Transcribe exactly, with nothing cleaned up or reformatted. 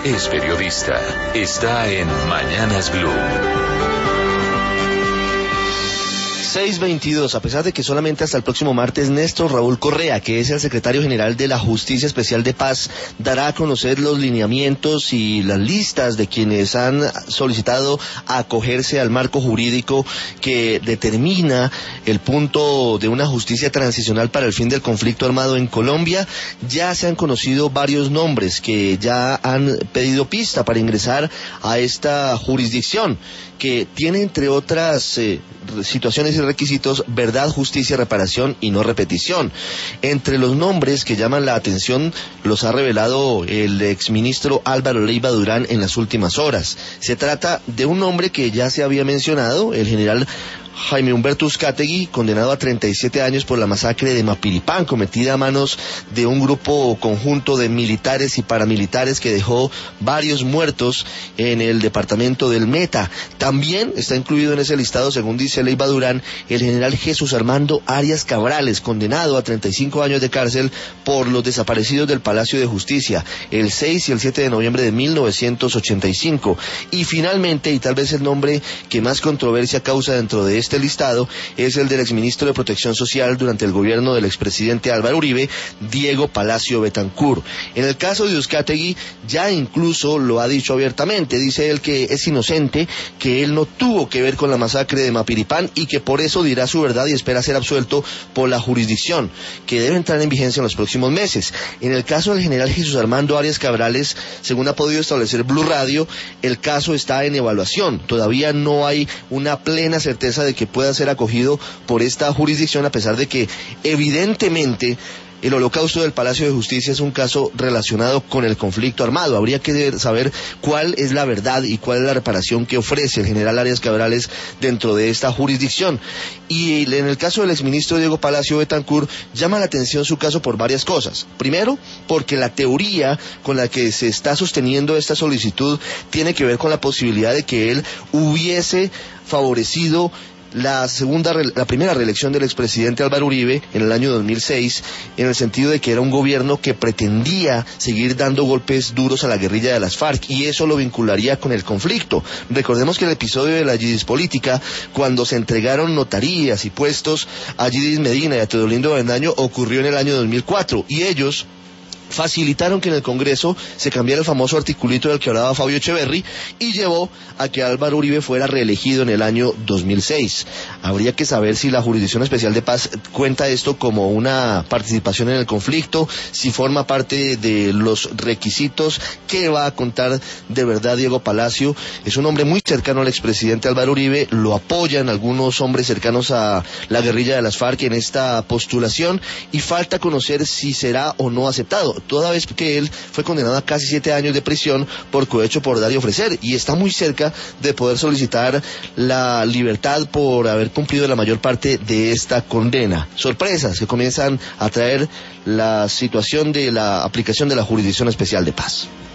es periodista. Está en Mañanas Blue. seis veintidós, a pesar de que solamente hasta el próximo martes Néstor Raúl Correa, que es el secretario general de la Justicia Especial de Paz, dará a conocer los lineamientos y las listas de quienes han solicitado acogerse al marco jurídico que determina el punto de una justicia transicional para el fin del conflicto armado en Colombia. Ya se han conocido varios nombres que ya han pedido pista para ingresar a esta jurisdicción, que tiene, entre otras eh, situaciones y requisitos, verdad, justicia, reparación y no repetición. Entre los nombres que llaman la atención los ha revelado el exministro Álvaro Leiva Durán en las últimas horas. Se trata de un nombre que ya se había mencionado, el general Jaime Humberto Uzcategui, condenado a treinta y siete años por la masacre de Mapiripán, cometida a manos de un grupo conjunto de militares y paramilitares que dejó varios muertos en el departamento del Meta. También está incluido en ese listado, según dice Leiva Durán, el general Jesús Armando Arias Cabrales, condenado a treinta y cinco años de cárcel por los desaparecidos del Palacio de Justicia el seis y el siete de noviembre de mil novecientos ochenta y cinco. Y finalmente, y tal vez el nombre que más controversia causa dentro de este listado, es el del exministro de Protección Social durante el gobierno del expresidente Álvaro Uribe, Diego Palacio Betancur. En el caso de Uzcategui, ya incluso lo ha dicho abiertamente, dice él que es inocente, que él no tuvo que ver con la masacre de Mapiripán y que por eso dirá su verdad y espera ser absuelto por la jurisdicción, que debe entrar en vigencia en los próximos meses. En el caso del general Jesús Armando Arias Cabrales, según ha podido establecer Blue Radio, el caso está en evaluación. Todavía no hay una plena certeza de que pueda ser acogido por esta jurisdicción, a pesar de que evidentemente el holocausto del Palacio de Justicia es un caso relacionado con el conflicto armado. Habría que saber cuál es la verdad y cuál es la reparación que ofrece el general Arias Cabrales dentro de esta jurisdicción. Y en el caso del exministro Diego Palacio Betancur, llama la atención su caso por varias cosas. Primero, porque la teoría con la que se está sosteniendo esta solicitud tiene que ver con la posibilidad de que él hubiese favorecido la segunda, la primera reelección del expresidente Álvaro Uribe en el año dos mil seis, en el sentido de que era un gobierno que pretendía seguir dando golpes duros a la guerrilla de las FARC, y eso lo vincularía con el conflicto. Recordemos que el episodio de la Yidis política, cuando se entregaron notarías y puestos a Yidis Medina y a Teodolindo Avendaño, ocurrió en el año dos mil cuatro, y ellos facilitaron que en el Congreso se cambiara el famoso articulito del que hablaba Fabio Echeverry, y llevó a que Álvaro Uribe fuera reelegido en el año dos mil seis. Habría que saber si la Jurisdicción Especial de Paz cuenta esto como una participación en el conflicto, si forma parte de los requisitos. ¿Qué va a contar de verdad Diego Palacio? Es un hombre muy cercano al expresidente Álvaro Uribe, lo apoyan algunos hombres cercanos a la guerrilla de las FARC en esta postulación, y falta conocer si será o no aceptado, toda vez que él fue condenado a casi siete años de prisión por cohecho, por dar y ofrecer, y está muy cerca de poder solicitar la libertad por haber cumplido la mayor parte de esta condena. Sorpresas que comienzan a traer la situación de la aplicación de la Jurisdicción Especial de Paz.